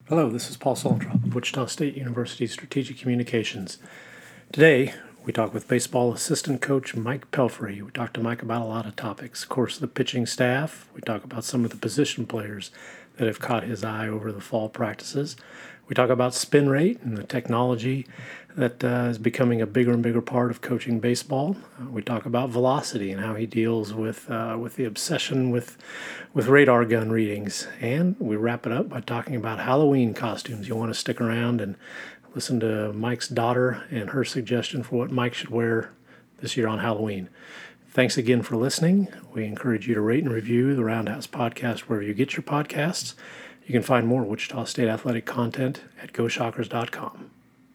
Hello, this is Paul Saltrop of Wichita State University Strategic Communications. Today, we talk with baseball assistant coach Mike Pelfrey. We talk to Mike about a lot of topics. Of course, the pitching staff. We talk about some of the position players that have caught his eye over the fall practices. We talk about spin rate and the technology that is becoming a bigger and bigger part of coaching baseball. We talk about velocity and how he deals with the obsession with radar gun readings. And we wrap it up by talking about Halloween costumes. You'll want to stick around and listen to Mike's daughter and her suggestion for what Mike should wear this year on Halloween. Thanks again for listening. We encourage you to rate and review the Roundhouse Podcast wherever you get your podcasts. You can find more Wichita State athletic content at GoShockers.com.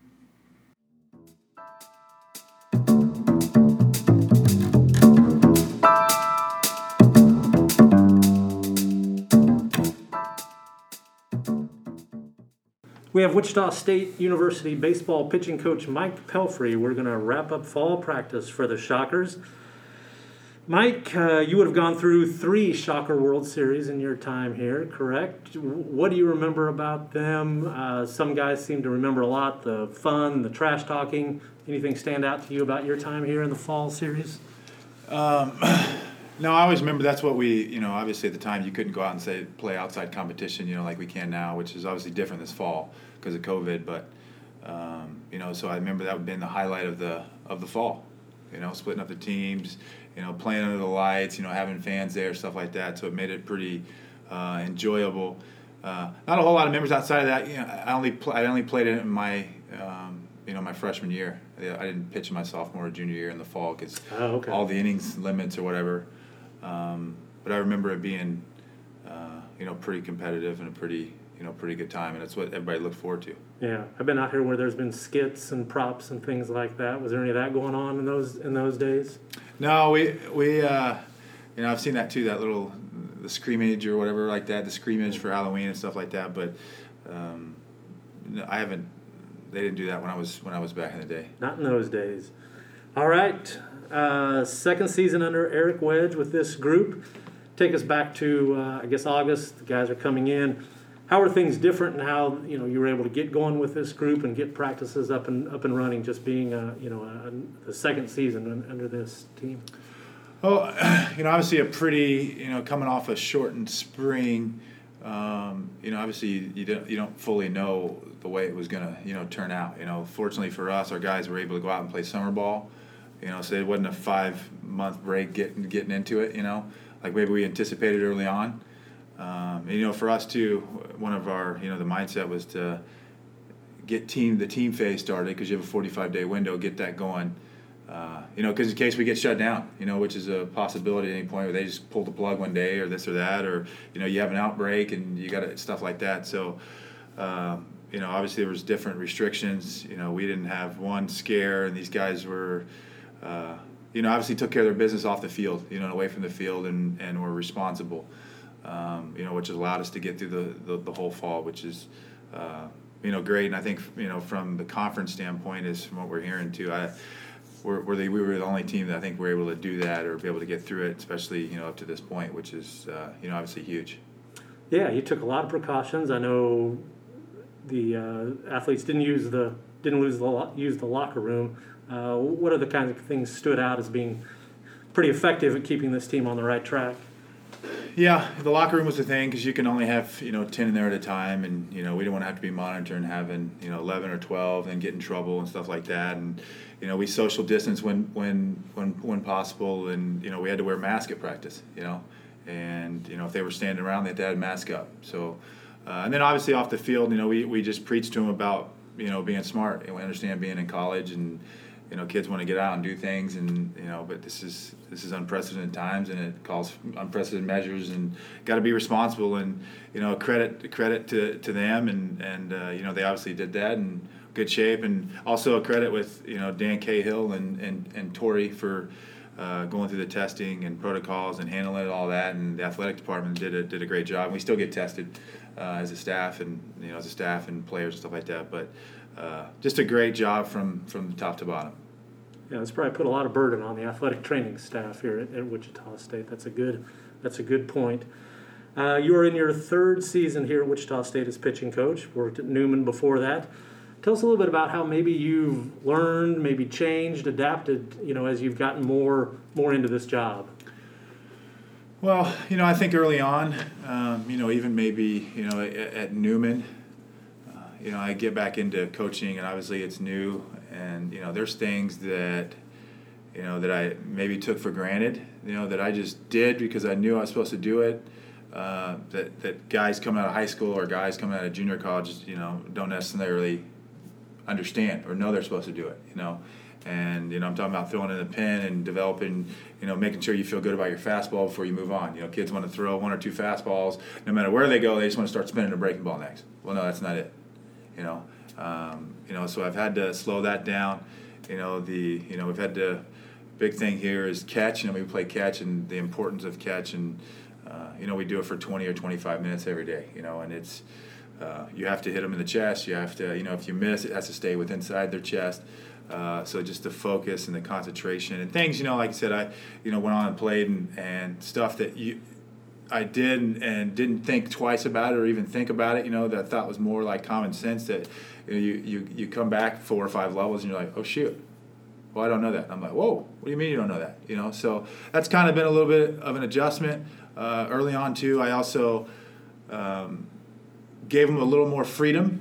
We have Wichita State University baseball pitching coach Mike Pelfrey. We're going to wrap up fall practice for the Shockers. Mike, you would have gone through 3 Shocker World Series in your time here, correct? What do you remember about them? Some guys seem to remember a lot, the fun, the trash talking. Anything stand out to you about your time here in the fall series? No, I always remember that's what we, obviously at the time you couldn't go out and say play outside competition, like we can now, which is obviously different this fall because of COVID. But, so I remember that would have been the highlight of the fall, splitting up the teams, playing under the lights, having fans there, stuff like that. So it made it pretty enjoyable. Not a whole lot of members outside of that. I only played it in my, my freshman year. I didn't pitch in my sophomore or junior year in the fall because all the innings limits or whatever. But I remember it being, pretty competitive and a pretty good time, and it's what everybody looked forward to. Yeah, I've been out here where there's been skits and props and things like that. Was there any of that going on in those days? No, we I've seen that too. The scrimmage or whatever like that, the scrimmage for Halloween and stuff like that. But I haven't. They didn't do that when I was back in the day. Not in those days. All right. Second season under Eric Wedge with this group. Take us back to, August. The guys are coming in. How are things different, and how you were able to get going with this group and get practices up and running? Just being the second season under this team. Well, obviously a pretty coming off a shortened spring. Obviously you don't fully know the way it was gonna turn out. Fortunately for us, our guys were able to go out and play summer ball. So it wasn't a 5-month break getting into it. Like maybe we anticipated early on. For us too, one of our the mindset was to get the team phase started because you have a 45-day window, get that going. Because in case we get shut down, which is a possibility at any point where they just pull the plug one day or this or that, or you have an outbreak and you got stuff like that. So obviously there was different restrictions. We didn't have one scare, and these guys were obviously took care of their business off the field, away from the field, and were responsible, which allowed us to get through the whole fall, which is, great. And I think, from the conference standpoint, is from what we're hearing too, we were the only team that I think were able to do that or be able to get through it, especially, up to this point, which is, obviously huge. Yeah, you took a lot of precautions. I know The athletes didn't use the locker room. What other kinds of things stood out as being pretty effective at keeping this team on the right track? Yeah, the locker room was the thing because you can only have 10 in there at a time, and we didn't want to have to be monitoring having 11 or 12 and get in trouble and stuff like that. And we social distance when possible, and we had to wear masks at practice. And if they were standing around, they had to have a mask up. So, and then obviously off the field, we just preached to them about being smart. We understand being in college, and kids want to get out and do things, and but this is unprecedented times, and it calls for unprecedented measures, and got to be responsible. And credit to them, and they obviously did that in good shape, and also a credit with Dan Cahill and Tori for going through the testing and protocols and handling all that, and the athletic department did a great job. We still get tested as a staff, and and players and stuff like that, but just a great job from top to bottom. Yeah, it's probably put a lot of burden on the athletic training staff here at Wichita State. That's a good point. You are in your third season here at Wichita State as pitching coach. Worked at Newman before that. Tell us a little bit about how maybe you've learned, maybe changed, adapted, as you've gotten more into this job. Well, I think early on, even maybe, at Newman, I get back into coaching, and obviously it's new, and, there's things that, that I maybe took for granted, that I just did because I knew I was supposed to do it. That guys coming out of high school or guys coming out of junior college, don't necessarily understand or know they're supposed to do it, And, I'm talking about throwing in the pen and developing, making sure you feel good about your fastball before you move on. Kids want to throw one or two fastballs. No matter where they go, they just want to start spinning a breaking ball next. Well, no, that's not it. So I've had to slow that down. We've had to, big thing here is catch. We play catch and the importance of catch. And, we do it for 20 or 25 minutes every day, and it's, you have to hit them in the chest. You have to, if you miss, it has to stay within inside their chest. So just the focus and the concentration and things, like I said, I, went on and played and stuff that I did and didn't think twice about it or even think about it, that I thought was more like common sense that you come back 4 or 5 levels and you're like, oh, shoot. Well, I don't know that. I'm like, whoa, what do you mean you don't know that? So that's kind of been a little bit of an adjustment early on, too. I also gave them a little more freedom,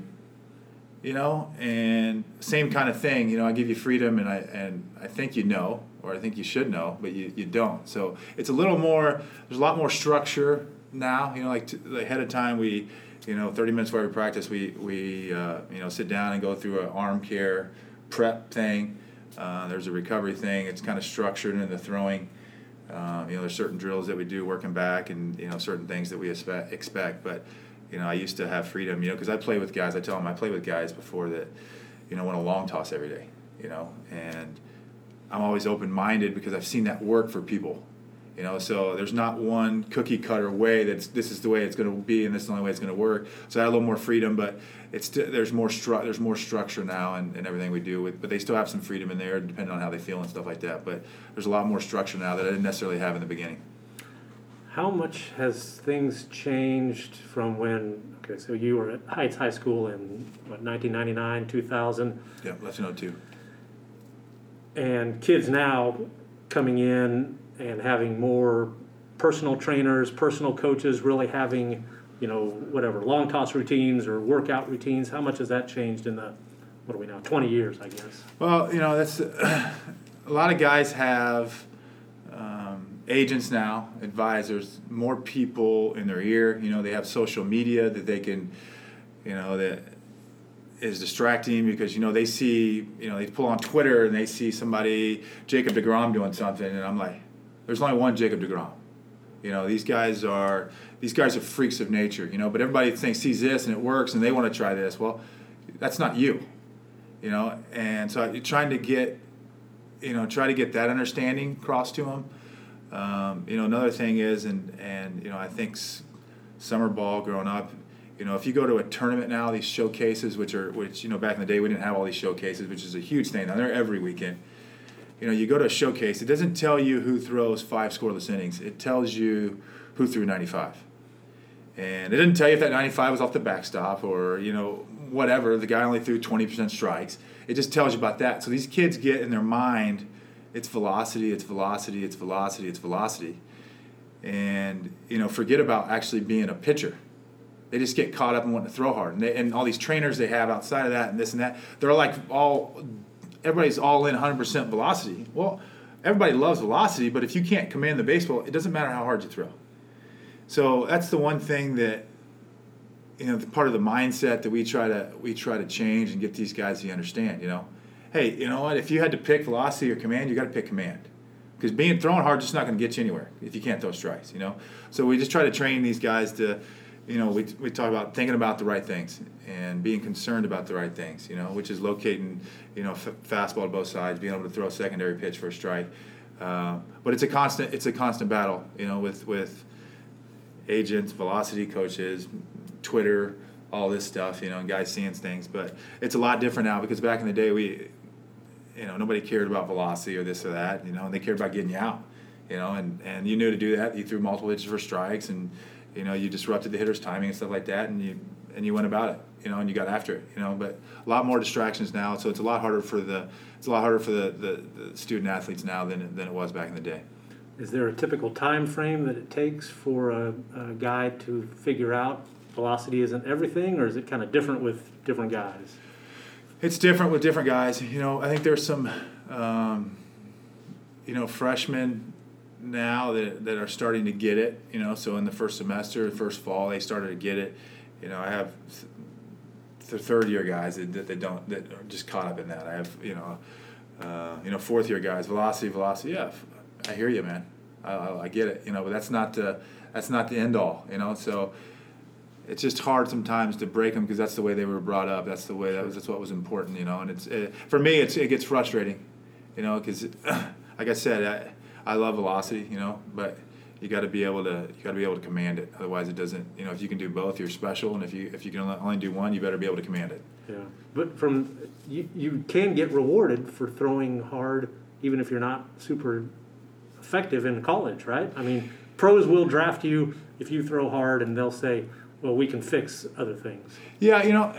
and same kind of thing. I give you freedom, and I think or I think you should know, but you don't. So it's a little more. There's a lot more structure now. Like ahead of time, we, 30 minutes before every practice, we sit down and go through an arm care prep thing. There's a recovery thing. It's kind of structured in the throwing. There's certain drills that we do working back, and certain things that we expect, but. I used to have freedom, because I play with guys. I tell them I play with guys before that, want a long toss every day, and I'm always open-minded because I've seen that work for people, so there's not one cookie-cutter way this is the way it's going to be and this is the only way it's going to work. So I have a little more freedom, but there's more structure now and everything we do, but they still have some freedom in there depending on how they feel and stuff like that. But there's a lot more structure now that I didn't necessarily have in the beginning. How much has things changed from when, so you were at Heights High School in, 1999, 2000? Yeah, less than 02. And kids now coming in and having more personal trainers, personal coaches, really having, long toss routines or workout routines. How much has that changed in the, 20 years, I guess? Well, that's, a lot of guys have agents now, advisors, more people in their ear. They have social media that they can, that is distracting because, they see, they pull on Twitter and they see somebody, Jacob deGrom, doing something, and I'm like, there's only one Jacob deGrom. These guys are freaks of nature, but everybody sees this and it works and they want to try this. Well, that's not you, and so you're trying to get, that understanding across to them. Another thing is, and I think summer ball growing up, if you go to a tournament now, these showcases, which back in the day we didn't have all these showcases, which is a huge thing. Now they're every weekend. You go to a showcase, it doesn't tell you who throws 5 scoreless innings. It tells you who threw 95. And it didn't tell you if that 95 was off the backstop or, whatever. The guy only threw 20% strikes. It just tells you about that. So these kids get in their mind, it's velocity, it's velocity, it's velocity, it's velocity. And, forget about actually being a pitcher. They just get caught up in wanting to throw hard. And all these trainers they have outside of that and this and that, they're like everybody's all in 100% velocity. Well, everybody loves velocity, but if you can't command the baseball, it doesn't matter how hard you throw. So that's the one thing that, the part of the mindset that we try to change and get these guys to understand, Hey, you know what? If you had to pick velocity or command, you got to pick command, because throwing hard is just not going to get you anywhere if you can't throw strikes. So we just try to train these guys to, we talk about thinking about the right things and being concerned about the right things. Which is locating, fastball to both sides, being able to throw a secondary pitch for a strike. But it's a constant battle. With agents, velocity coaches, Twitter, all this stuff. And guys seeing things, but it's a lot different now because back in the day nobody cared about velocity or this or that, and they cared about getting you out, and you knew to do that. You threw multiple pitches for strikes, and, You disrupted the hitter's timing and stuff like that, and you went about it, and you got after it, But a lot more distractions now, so it's a lot harder for the student athletes now than it was back in the day. Is there a typical time frame that it takes for a guy to figure out velocity isn't everything, or is it kind of different with different guys? It's different with different guys. I think there's some, freshmen now that are starting to get it. So in the first semester, first fall, they started to get it. I have the third year guys that are just caught up in that. I have fourth year guys, velocity. Yeah, I hear you, man. I get it. But that's not the end all. So. It's just hard sometimes to break them because that's the way they were brought up. That's the way that's what was important, And it's for me, it gets frustrating, because like I said, I love velocity, but you got to be able to command it. Otherwise, it doesn't. If you can do both, you're special, and if you can only do one, you better be able to command it. Yeah, but you can get rewarded for throwing hard, even if you're not super effective in college, right? I mean, pros will draft you if you throw hard, and they'll say, well, we can fix other things. Yeah,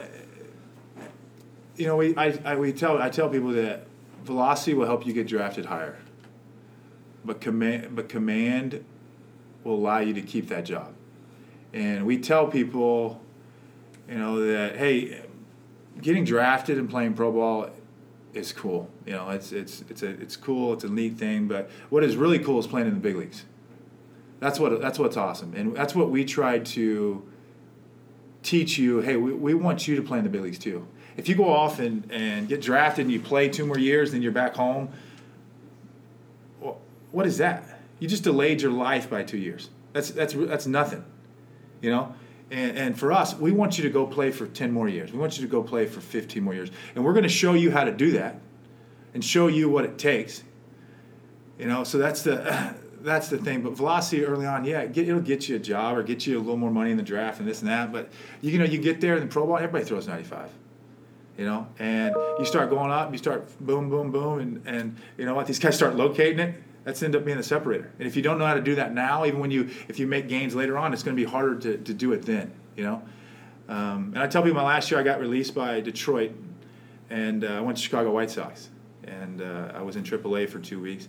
I tell people that velocity will help you get drafted higher, but command will allow you to keep that job. And we tell people, that hey, getting drafted and playing pro ball is cool. It's cool. It's a neat thing. But what is really cool is playing in the big leagues. That's what's awesome, and that's what we try to teach you. Hey, we want you to play in the big leagues too. If you go off and get drafted and you play 2 more years, then you're back home. Well, what is that? You just delayed your life by 2 years. That's nothing, And for us, we want you to go play for 10 more years. We want you to go play for 15 more years, and we're going to show you how to do that, and show you what it takes. So that's the thing. But velocity early on, yeah, it'll get you a job or get you a little more money in the draft and this and that. But you get there in the pro ball, everybody throws 95. And you start going up, you start boom, boom, boom, and these guys start locating it. That's end up being the separator. And if you don't know how to do that now, even if you make gains later on, it's going to be harder to do it then. And I tell people, my last year I got released by Detroit, and I went to Chicago White Sox, and I was in AAA for 2 weeks.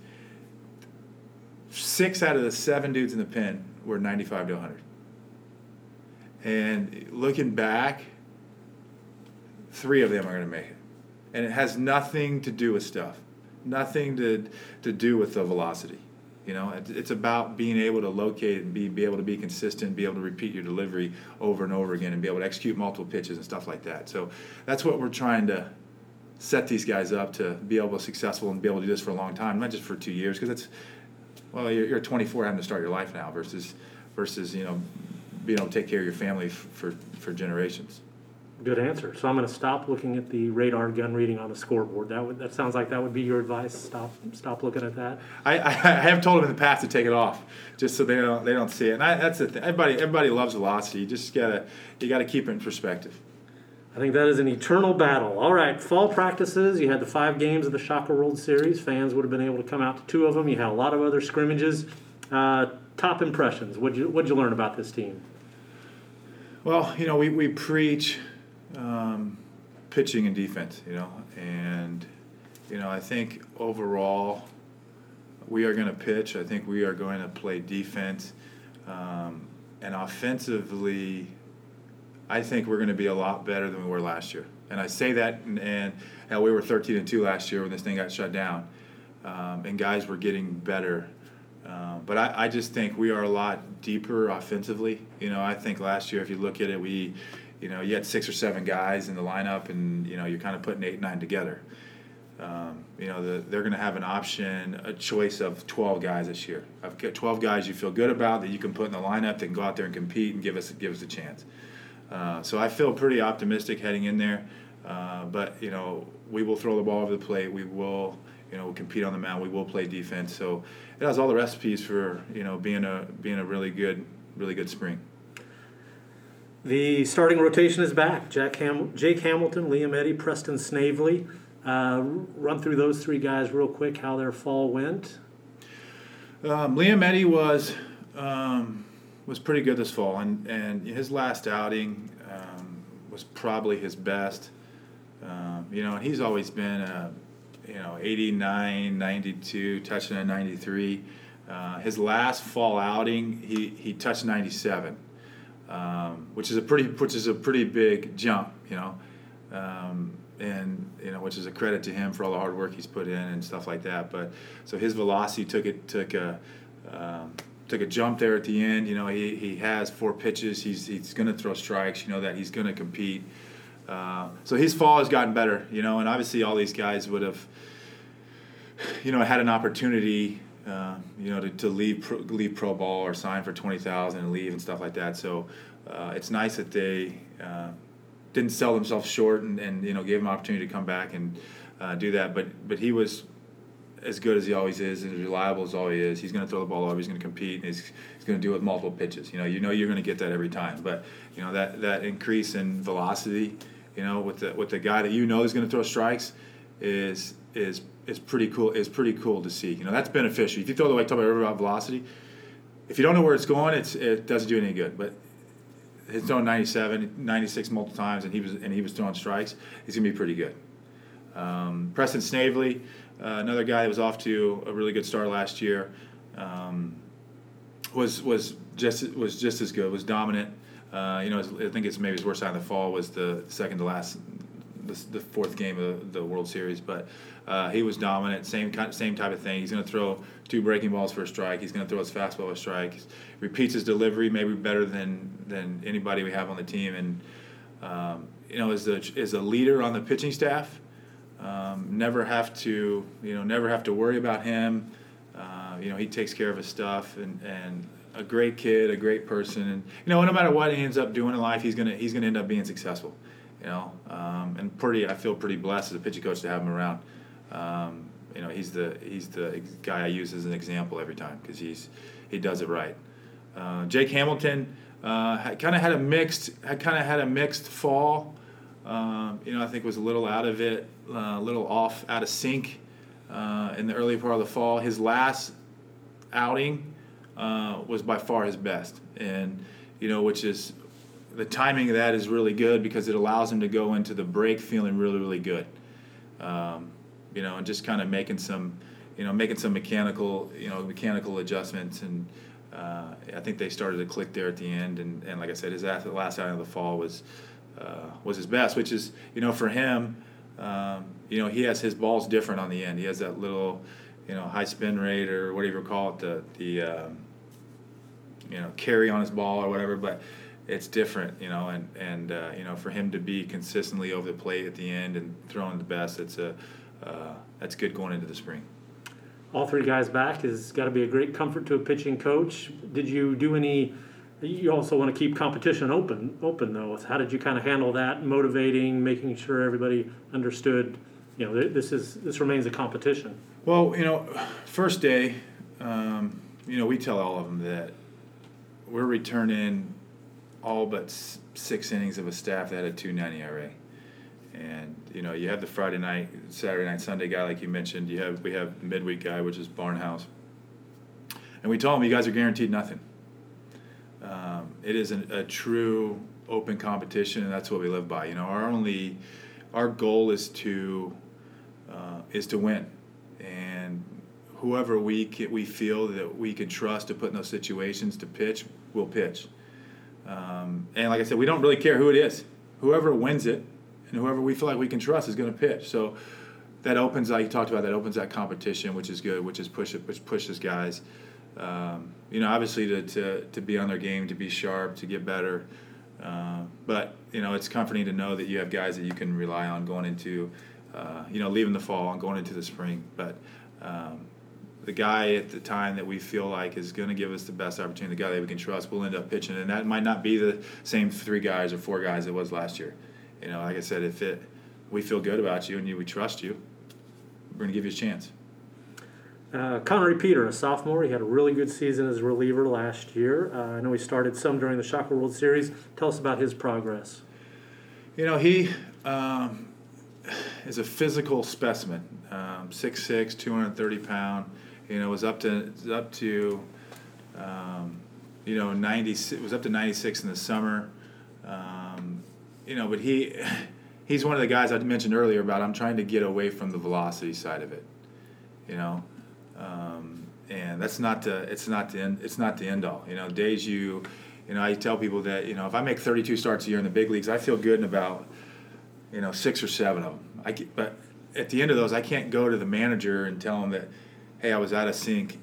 6 out of the 7 dudes in the pen were 95 to 100. And looking back, 3 of them are going to make it. And it has nothing to do with stuff. Nothing to do with the velocity. It's about being able to locate and be able to be consistent, be able to repeat your delivery over and over again, and be able to execute multiple pitches and stuff like that. So that's what we're trying to set these guys up to be able to be successful and be able to do this for a long time, not just for 2 years, because you're 24 having to start your life now versus being able to take care of your family for generations. Good answer. So I'm going to stop looking at the radar gun reading on the scoreboard. That sounds like that would be your advice. Stop looking at that. I have told them in the past to take it off, just so they don't see it. And that's the thing. Everybody loves velocity. You just gotta keep it in perspective. I think that is an eternal battle. All right, fall practices. You had the 5 games of the Shaka World Series. Fans would have been able to come out to 2 of them. You had a lot of other scrimmages. Top impressions. What'd you learn about this team? Well, we preach pitching and defense, and I think overall we are going to pitch. I think we are going to play defense, and offensively, I think we're going to be a lot better than we were last year. And I say that, and we were 13-2 last year when this thing got shut down, and guys were getting better. But I just think we are a lot deeper offensively. I think last year, if you look at it, you had 6 or 7 guys in the lineup, and you're kind of putting 8, 9 together. They're going to have an option, a choice of 12 guys this year. I've got 12 guys you feel good about that you can put in the lineup that can go out there and compete and give us a chance. So I feel pretty optimistic heading in there. But we will throw the ball over the plate. We will compete on the mound. We will play defense. So it has all the recipes for being a really good spring. The starting rotation is back. Jake Hamilton, Liam Eddy, Preston Snavely. Run through those 3 guys real quick, how their fall went. Liam Eddy was was pretty good this fall, and his last outing was probably his best. And he's always been 89, 92, touching a 93. His last fall outing, he touched 97, which is a pretty big jump, and which is a credit to him for all the hard work he's put in and stuff like that. But so his velocity took a jump there at the end. He has 4 pitches. He's going to throw strikes. That he's going to compete. So his fall has gotten better. And obviously all these guys would have had an opportunity. To leave pro ball or sign for $20,000 and leave and stuff like that. So it's nice that they didn't sell themselves short and gave him an opportunity to come back and do that. But he was as good as he always is and as reliable as all he is. He's going to throw the ball over. He's going to compete. And he's going to do it with multiple pitches. You're going to get that every time. But that increase in velocity, with the guy that is going to throw strikes is pretty cool. Is pretty cool to see. That's beneficial. If you throw the way talk about velocity, if you don't know where it's going, it doesn't do any good. But he's throwing 97, 96 multiple times, and he was throwing strikes. He's gonna be pretty good. Preston Snavely, another guy that was off to a really good start last year, was just as good. Was dominant. I think it's maybe his worst time of the fall was the second to last. The 4th game of the World Series, but he was dominant. Same type of thing. He's going to throw 2 breaking balls for a strike. He's going to throw his fastball a strike. He repeats his delivery maybe better than anybody we have on the team. And as a leader on the pitching staff, never have to worry about him. He takes care of his stuff and a great kid, a great person, and no matter what he ends up doing in life, he's gonna end up being successful. And I feel pretty blessed as a pitching coach to have him around. He's the guy I use as an example every time because he does it right. Jake Hamilton kind of had a mixed fall. I think was a little out of it, a little out of sync in the early part of the fall. His last outing was by far his best, and which is. The timing of that is really good because it allows him to go into the break feeling really, really good, and just kind of making some mechanical adjustments, and I think they started to click there at the end, and like I said, his last outing of the fall was his best, which is for him, he has his balls different on the end. He has that little, high spin rate or whatever you call it, the carry on his ball or whatever, but. It's different, and for him to be consistently over the plate at the end and throwing the best, that's good going into the spring. All 3 guys back has got to be a great comfort to a pitching coach. Did you do any? You also want to keep competition open though. How did you kind of handle that? Motivating, making sure everybody understood. This remains a competition. Well, first day, we tell all of them that we're returning. All but 6 innings of a staff that had a 2.90 ERA, and you have the Friday night, Saturday night, Sunday guy like you mentioned. We have the midweek guy, which is Barnhouse, and we told them you guys are guaranteed nothing. It is a true open competition, and that's what we live by. Our goal is to win, and whoever we feel that we can trust to put in those situations to pitch, we'll pitch. And like I said, we don't really care who it is. Whoever wins it and whoever we feel like we can trust is going to pitch. So that opens, like you talked about, that competition, which is good, which pushes guys. Obviously to be on their game, to be sharp, to get better. But it's comforting to know that you have guys that you can rely on going into, leaving the fall and going into the spring. But the guy at the time that we feel like is going to give us the best opportunity, the guy that we can trust, will end up pitching. And that might not be the same 3 guys or 4 guys it was last year. Like I said, we feel good about you and we trust you, we're going to give you a chance. Connery Peter, a sophomore, he had a really good season as a reliever last year. I know he started some during the Shocker World Series. Tell us about his progress. He is a physical specimen, 6'6", 230 pound. Was up to it was up to 96 in the summer. But he's one of the guys I mentioned earlier about I'm trying to get away from the velocity side of it. And it's not the end all. Days I tell people that if I make 32 starts a year in the big leagues, I feel good in about 6 or 7 of them. But at the end of those, I can't go to the manager and tell him that, hey, I was out of sync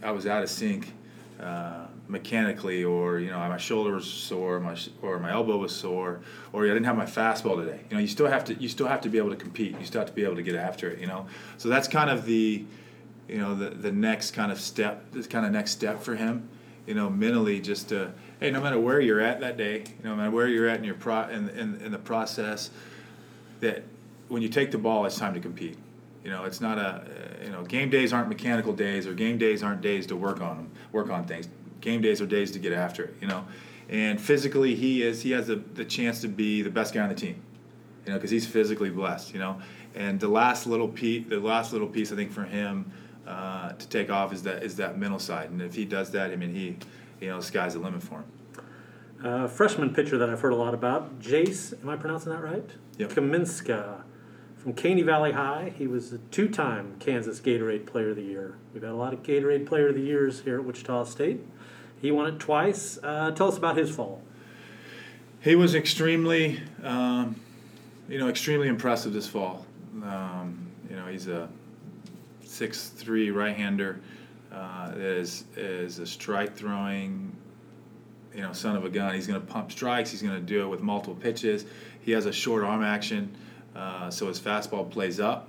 mechanically, or my shoulder was sore, or my elbow was sore, or I didn't have my fastball today. You still have to be able to compete. You still have to be able to get after it. So that's kind of the next kind of step. This kind of next step for him. Mentally, just to, hey, no matter where you're at that day, no matter where you're at in your in the process, that when you take the ball, it's time to compete. It's not game days aren't mechanical days, or game days aren't days to work on things. Game days are days to get after it, And physically, he has the chance to be the best guy on the team, because he's physically blessed, And the last little piece I think for him to take off is that mental side, and if he does that, the sky's the limit for him. Freshman pitcher that I've heard a lot about, Jace, am I pronouncing that right? Yep. Kaminska from Caney Valley High. He was a 2-time Kansas Gatorade Player of the Year. We've had a lot of Gatorade Player of the Years here at Wichita State. He won it twice. Tell us about his fall. He was extremely impressive this fall. He's a 6'3" right-hander that is a strike-throwing, son of a gun. He's going to pump strikes. He's going to do it with multiple pitches. He has a short arm action, so his fastball plays up.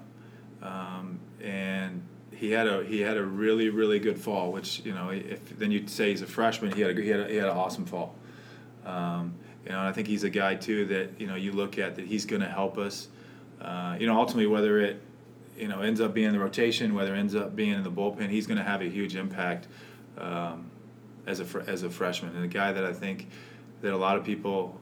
And he had a really, really good fall, which if then you'd say he's a freshman, he had an awesome fall. And I think he's a guy too that you look at that he's going to help us. Ultimately, whether it ends up being in the rotation, whether it ends up being in the bullpen, he's going to have a huge impact as a freshman, and a guy that I think that a lot of people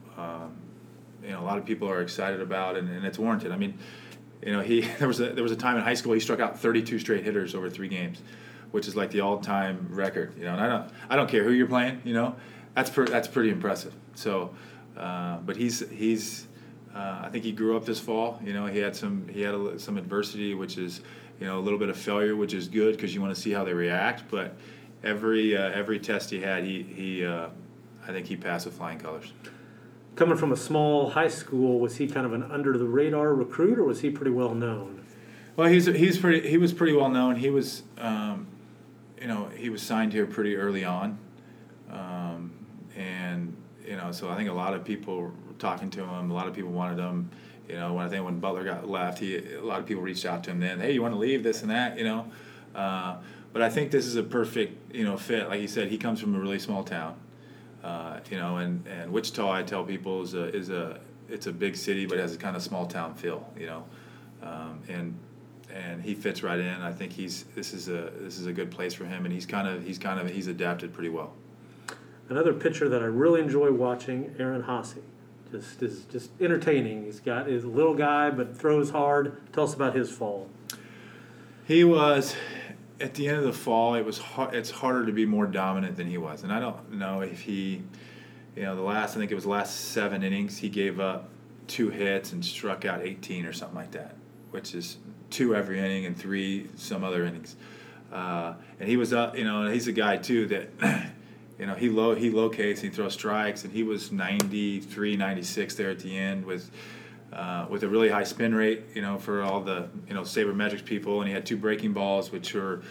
are excited about, and it's warranted. There was a time in high school he struck out 32 straight hitters over 3 games, which is like the all-time record. And I don't care who you're playing. That's pretty impressive. So, but he's I think he grew up this fall. He had some adversity, which is a little bit of failure, which is good because you want to see how they react. But every test he had, I think he passed with flying colors. Coming from a small high school, was he kind of an under-the-radar recruit, or was he pretty well known? Well, he was pretty well known. He was, he was signed here pretty early on, and so I think a lot of people were talking to him. A lot of people wanted him. When Butler got left, a lot of people reached out to him. Then, hey, you want to leave? This and that, But I think this is a perfect, fit. Like you said, he comes from a really small town. And Wichita, I tell people it's a big city, but it has a kind of small town feel, and he fits right in. I think this is a good place for him, and he's adapted pretty well. Another pitcher that I really enjoy watching, Aaron Haase, just entertaining. He's a little guy, but throws hard. Tell us about his fall. He was. At the end of the fall, it's harder to be more dominant than he was, and I don't know if he, I think it was the last 7 innings he gave up 2 hits and struck out 18 or something like that, which is 2 every inning and 3 some other innings, and he was up, and he's a guy too that, he locates, he throws strikes, and he was 93, 96 there at the end with a really high spin rate, for all the, sabermetrics people, and he had 2 breaking balls, which were,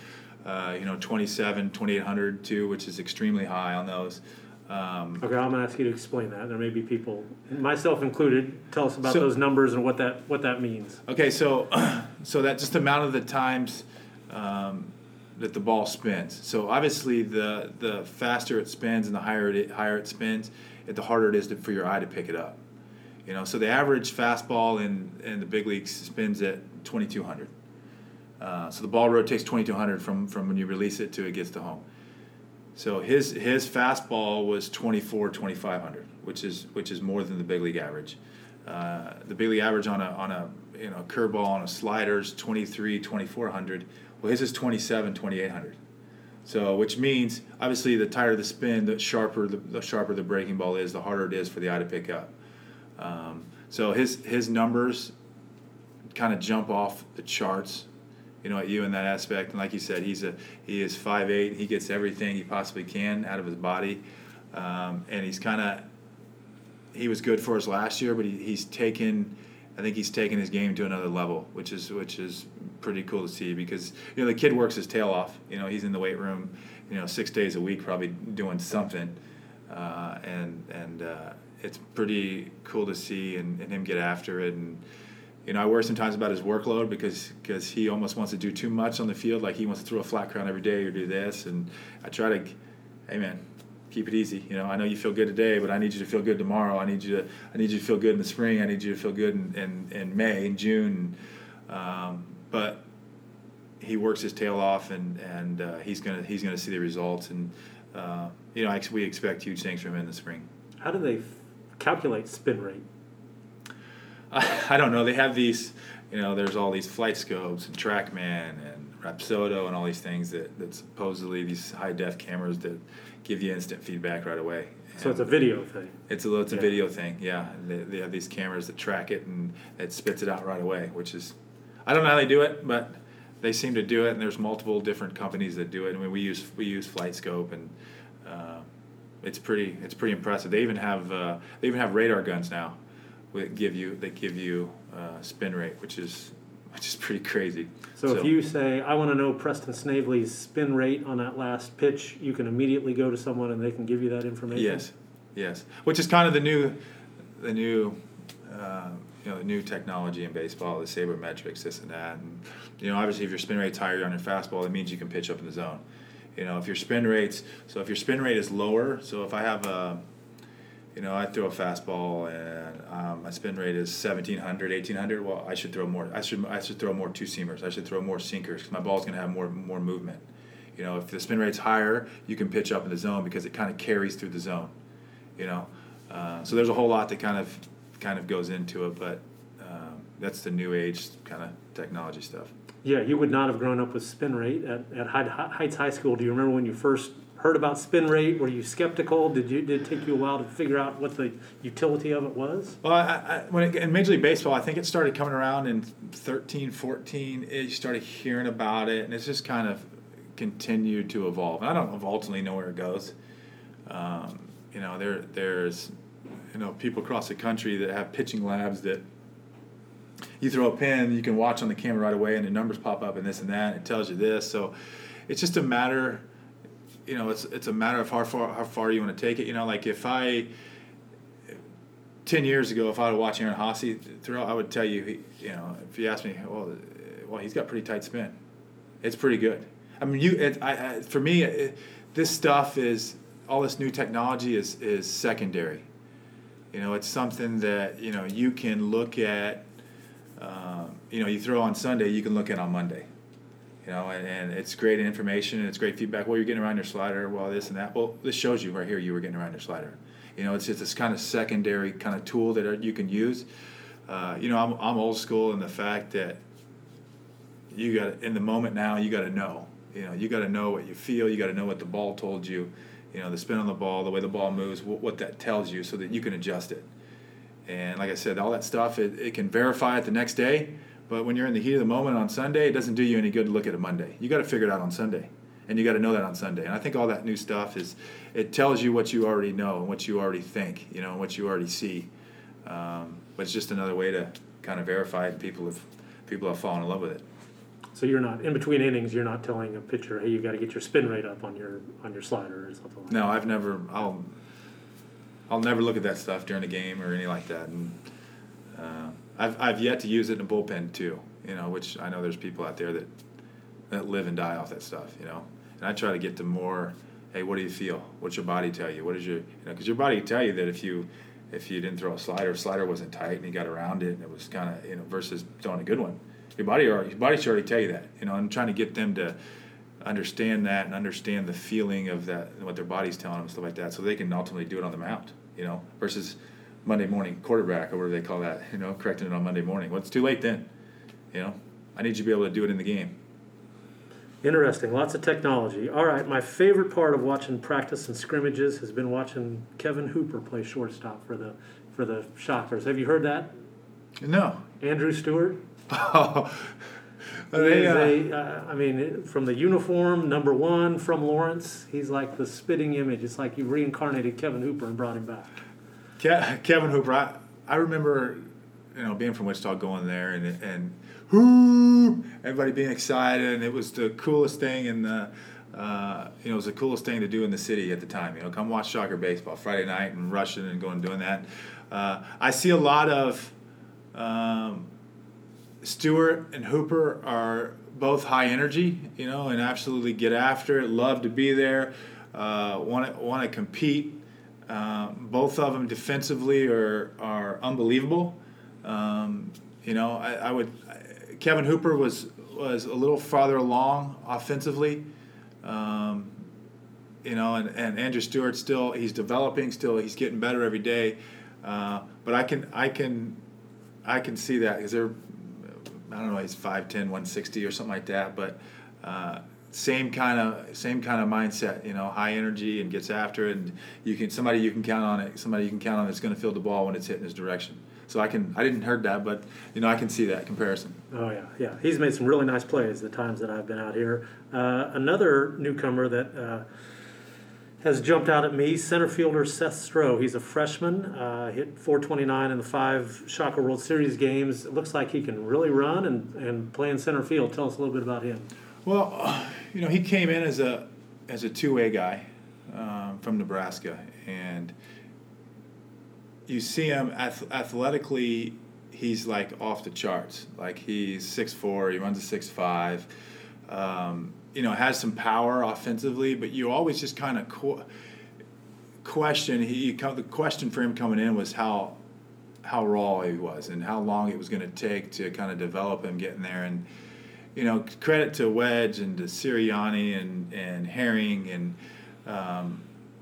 2,800 too, which is extremely high on those. Okay, I'm going to ask you to explain that. There may be people, myself included, tell us about those numbers and what that means. Okay, so that just the amount of the times that the ball spins. So obviously the faster it spins and the higher it spins, the harder it is for your eye to pick it up. So the average fastball in the big leagues spins at 2,200. So the ball rotates 2,200 from when you release it to it gets to home. So his fastball was 2,500, which is more than the big league average. The big league average on a curveball on a slider is 2,400. Well, his is 2,800. So, which means obviously the tighter the spin, the sharper the breaking ball is, the harder it is for the eye to pick up. So his numbers kind of jump off the charts, at you in that aspect. And like you said, he is 5'8". He gets everything he possibly can out of his body, and he was good for us last year, but I think he's taken his game to another level, which is pretty cool to see because the kid works his tail off. He's in the weight room, 6 days a week, probably doing something, and it's pretty cool to see and him get after it. And I worry sometimes about his workload because he almost wants to do too much on the field, like he wants to throw a flat crown every day or do this. And I try to, hey man, keep it easy. I know you feel good today, but I need you to feel good tomorrow. I need you to feel good in the spring. I need you to feel good in May and June. But he works his tail off, and he's gonna see the results. And we expect huge things from him in the spring. How do they calculate spin rate? I don't know. They have these, there's all these flight scopes and TrackMan and Rapsodo and all these things that supposedly these high def cameras that give you instant feedback right away. So it's a video thing. It's a video thing, yeah. They have these cameras that track it and it spits it out right away, which is, I don't know how they do it, but they seem to do it. And there's multiple different companies that do it. I mean, we use FlightScope, and it's pretty impressive. They even have radar guns now. They give you spin rate, which is pretty crazy. So if you say, I want to know Preston Snavely's spin rate on that last pitch, you can immediately go to someone and they can give you that information? Yes. Which is kind of the new technology in baseball, the sabermetrics, this and that. And, obviously if your spin rate's higher on your fastball, it means you can pitch up in the zone. If your spin rate is lower, so if I have I throw a fastball and my spin rate is 1,700, 1,800. Well, I should throw more. I should throw more two seamers. I should throw more sinkers because my ball's going to have more movement. If the spin rate's higher, you can pitch up in the zone because it kind of carries through the zone. So there's a whole lot that kind of goes into it, but that's the new age kind of technology stuff. Yeah, you would not have grown up with spin rate at Heights High School. Do you remember when you first heard about spin rate? Were you skeptical? Did it take you a while to figure out what the utility of it was? Well, in Major League Baseball, I think it started coming around in 13, 14. You started hearing about it, and it's just kind of continued to evolve. And I don't ultimately know where it goes. There's people across the country that have pitching labs that you throw a pin, you can watch on the camera right away, and the numbers pop up and this and that. And it tells you this. So it's just a matter. It's a matter of how far you want to take it. Like if 10 years ago, if I would watch Aaron Haase throw, I would tell you, if you asked me, well, he's got pretty tight spin. It's pretty good. I mean, for me, this stuff is, all this new technology is secondary. It's something that, you can look at, you throw on Sunday, you can look at on Monday. And it's great information and it's great feedback. Well, you're getting around your slider. Well, this and that. Well, this shows you right here you were getting around your slider. It's just this kind of secondary kind of tool that you can use. I'm old school in the fact that you got in the moment now. You got to know. You got to know what you feel. You got to know what the ball told you. The spin on the ball, the way the ball moves, what that tells you, so that you can adjust it. And like I said, all that stuff it can verify it the next day. But when you're in the heat of the moment on Sunday, it doesn't do you any good to look at it Monday. You got to figure it out on Sunday, and you got to know that on Sunday. And I think all that new stuff it tells you what you already know and what you already think, and what you already see. But it's just another way to kind of verify it. People have fallen in love with it. So you're not in between innings. You're not telling a pitcher, "Hey, you got to get your spin rate up on your slider or something like that." No, I've never. I'll never look at that stuff during the game or anything like that. And I've yet to use it in a bullpen too, which I know there's people out there that live and die off that stuff, And I try to get to more, hey, what do you feel? What's your body tell you? What is your, because your body will tell you that if you didn't throw a slider wasn't tight and you got around it and it was kind of, versus throwing a good one. Your body should already tell you that, I'm trying to get them to understand that and understand the feeling of that and what their body's telling them and stuff like that, so they can ultimately do it on the mound, versus Monday morning quarterback, or whatever they call that, correcting it on Monday morning. Well, it's too late then. I need you to be able to do it in the game. Interesting. Lots of technology. All right. My favorite part of watching practice and scrimmages has been watching Kevin Hooper play shortstop for the Shockers. Have you heard that? No. Andrew Stewart. Oh, He is I mean, from the uniform, number one from Lawrence, he's like the spitting image. It's like you reincarnated Kevin Hooper and brought him back. Kevin Hooper. I remember, being from Wichita, going there and whoo, everybody being excited, and it was the coolest thing it was the coolest thing to do in the city at the time. Come watch Shocker baseball Friday night and rushing and going and doing that. I see a lot of Stewart and Hooper are both high energy, and absolutely get after it. Love to be there. Want to compete. Both of them defensively are unbelievable. Kevin Hooper was a little farther along offensively. And Andrew Stewart he's developing, he's getting better every day. But I can see that because they're, I don't know, he's 5'10", 160 or something like that, but same kind of mindset, high energy and gets after it, and somebody you can count on that's going to field the ball when it's hitting his direction. So I didn't heard that, but I can see that comparison. Oh yeah. He's made some really nice plays the times that I've been out here. Another newcomer that has jumped out at me, center fielder Seth Stroh. He's a freshman, hit .429 in the 5 Shocker World Series games. It looks like he can really run and play in center field. Tell us a little bit about him. Well, he came in as a two-way guy from Nebraska, and you see him athletically, he's like off the charts. Like he's 6'4", he runs a 6'5", has some power offensively, but you always just kind of question. The question for him coming in was how raw he was and how long it was going to take to kind of develop him getting there. And credit to Wedge and to Sirianni and Herring, and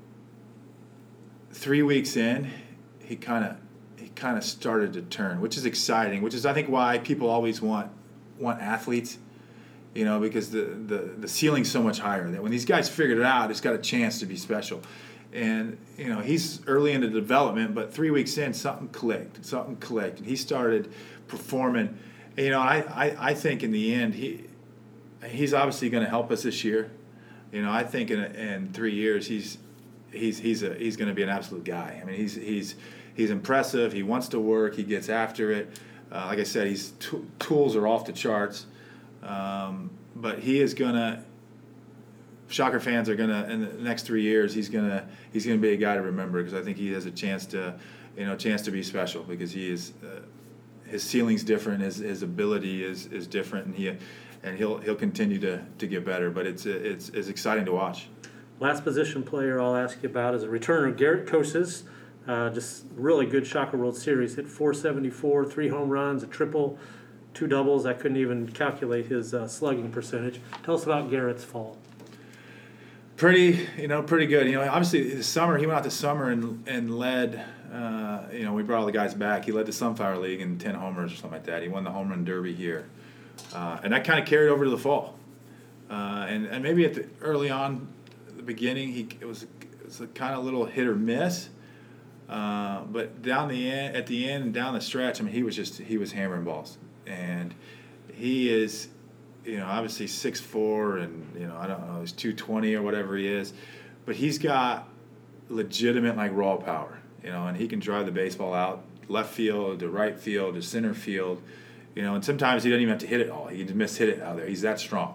3 weeks in, he kind of started to turn, which is exciting. Which is, I think, why people always want athletes, because the ceiling's so much higher. That when these guys figured it out, it's got a chance to be special. And he's early into development, but 3 weeks in, something clicked, and he started performing. I think in the end, he's obviously going to help us this year. I think in 3 years he's going to be an absolute guy. I mean, he's impressive. He wants to work. He gets after it. Like I said, his tools are off the charts. But he is going to. Shocker fans are going to, in the next 3 years, he's going to be a guy to remember, because I think he has a chance to be special, because he is. His ceiling's different. His ability is different, and he'll continue to get better. But it's exciting to watch. Last position player I'll ask you about is a returner, Garrett Koses. Just really good Shocker World Series. Hit .474, 3 home runs, a triple, 2 doubles. I couldn't even calculate his slugging percentage. Tell us about Garrett's fall. Pretty good. Obviously the summer, he went out this summer and led. We brought all the guys back. He led the Sunflower League in 10 homers or something like that. He won the home run derby here, and that kind of carried over to the fall. And maybe early on, the beginning, it was a kind of little hit or miss. But at the end and down the stretch, I mean, he was hammering balls, and he is. Obviously 6'4", and I don't know, he's 220 or whatever he is, but he's got legitimate raw power, and he can drive the baseball out left field to right field to center field, and sometimes he doesn't even have to hit it all. He can just hit it out there. He's that strong,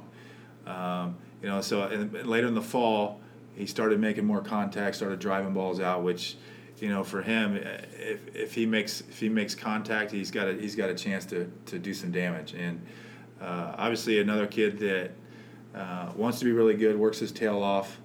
So and later in the fall, he started making more contact, started driving balls out, which, for him, if he makes contact, he's got a chance to do some damage. And obviously another kid that wants to be really good, works his tail off.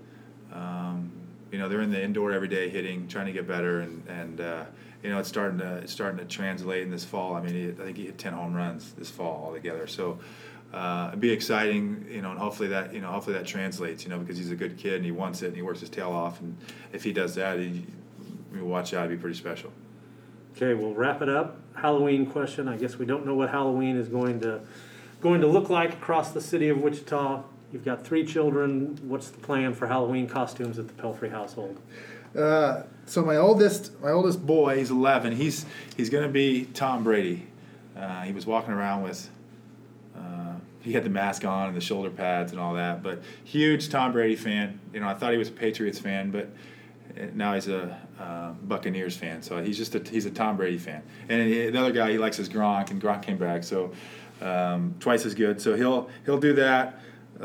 They're in the indoor every day hitting, trying to get better, and it's starting to translate in this fall. I mean, I think he hit 10 home runs this fall altogether. So it'd be exciting, and hopefully that translates, because he's a good kid and he wants it and he works his tail off, and if he does that, watch out, it'd be pretty special. Okay, we'll wrap it up. Halloween question. I guess we don't know what Halloween is going to look like across the city of Wichita. You've got 3 children. What's the plan for Halloween costumes at the Pelfrey household? So my oldest boy, he's 11. He's going to be Tom Brady. He was walking around with, he had the mask on and the shoulder pads and all that. But huge Tom Brady fan. I thought he was a Patriots fan, but now he's a Buccaneers fan. So he's a Tom Brady fan. And the other guy, he likes his Gronk, and Gronk came back, so twice as good. So he'll do that.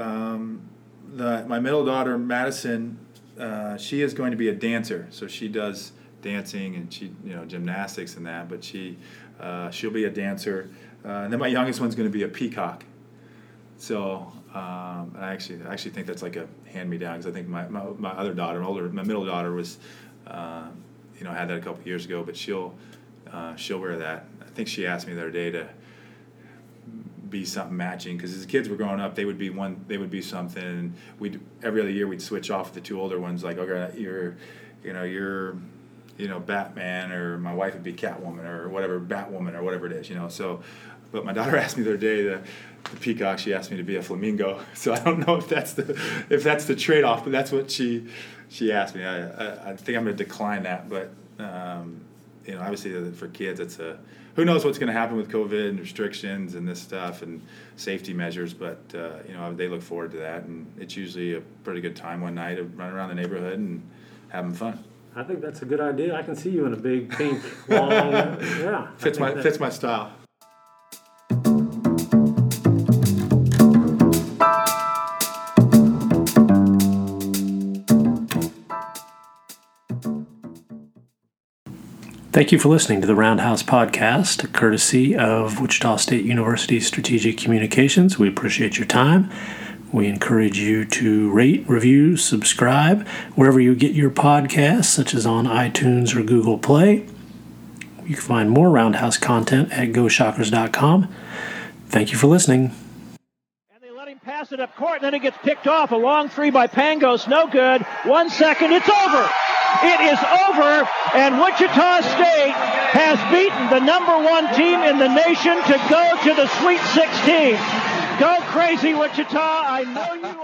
My middle daughter, Madison, she is going to be a dancer. So she does dancing and she gymnastics and that. But she'll be a dancer. And then my youngest one's going to be a peacock. So I actually think that's like a hand-me-down, because I think my other daughter, my middle daughter was, had that a couple years ago, but she'll wear that. I think she asked me the other day to be something matching, because as the kids were growing up, they would be something. And every other year we'd switch off the 2 older ones, like, okay, you're Batman, or my wife would be Catwoman, or whatever, Batwoman, or whatever it is, So, but my daughter asked me the other day, the peacock, she asked me to be a flamingo. So I don't know if that's the trade-off, but that's what she asked me. I think I'm going to decline that, but obviously for kids, it's who knows what's going to happen with COVID and restrictions and this stuff and safety measures, but they look forward to that, and it's usually a pretty good time one night of running around the neighborhood and having fun. I think that's a good idea. I can see you in a big pink long. Yeah, fits my style. Thank you for listening to the Roundhouse Podcast, courtesy of Wichita State University Strategic Communications. We appreciate your time. We encourage you to rate, review, subscribe wherever you get your podcasts, such as on iTunes or Google Play. You can find more Roundhouse content at GoShockers.com. Thank you for listening. And they let him pass it up court, and then it gets picked off. A long 3 by Pangos, no good. 1 second, it's over. It is over, and Wichita State has beaten the #1 team in the nation to go to the Sweet 16. Go crazy, Wichita. I know you.